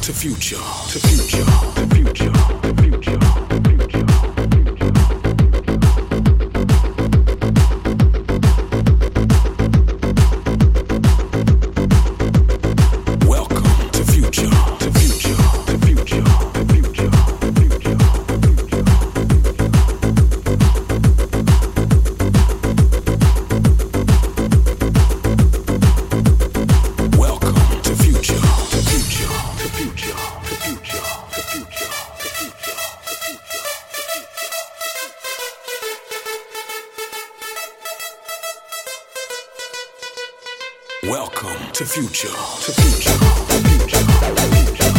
to future, to future, to future, to future, to future. Welcome to future, to future, to future, to future, to future. Welcome to future, to future, to future, to future, to future, to future, to future. Welcome to future, to future, to future, to future.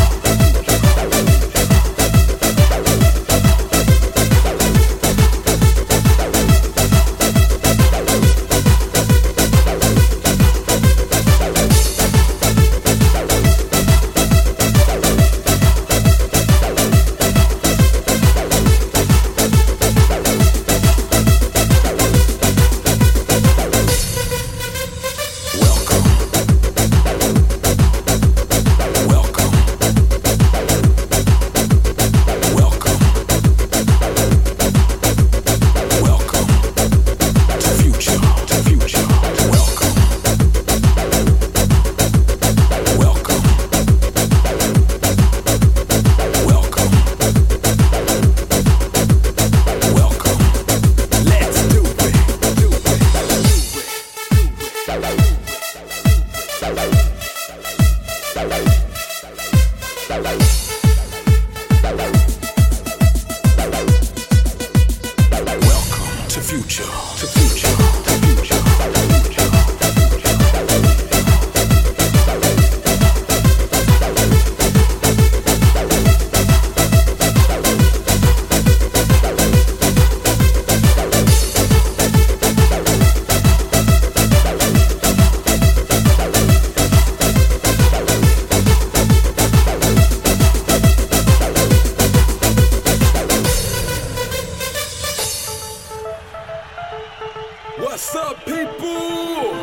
What's up, people?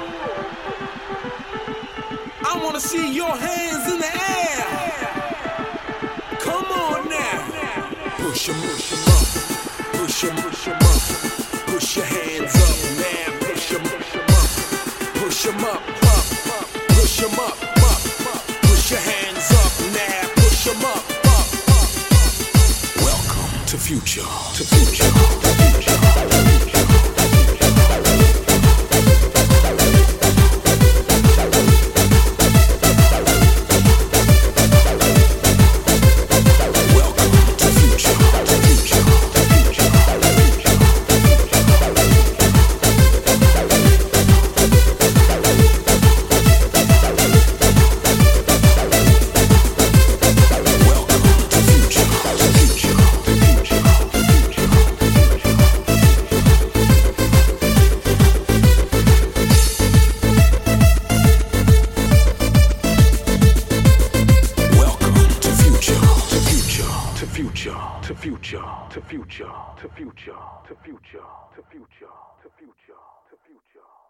I wanna see your hands in the air. Come on now. Push 'em up. Push 'em up. Push your hands up now. Push 'em up. Push 'em up. Push 'em up. Push your hands up now. Push 'em up. Welcome to future, to future, to future, to future. To future, to future, to future, to future, to future, to future, to future.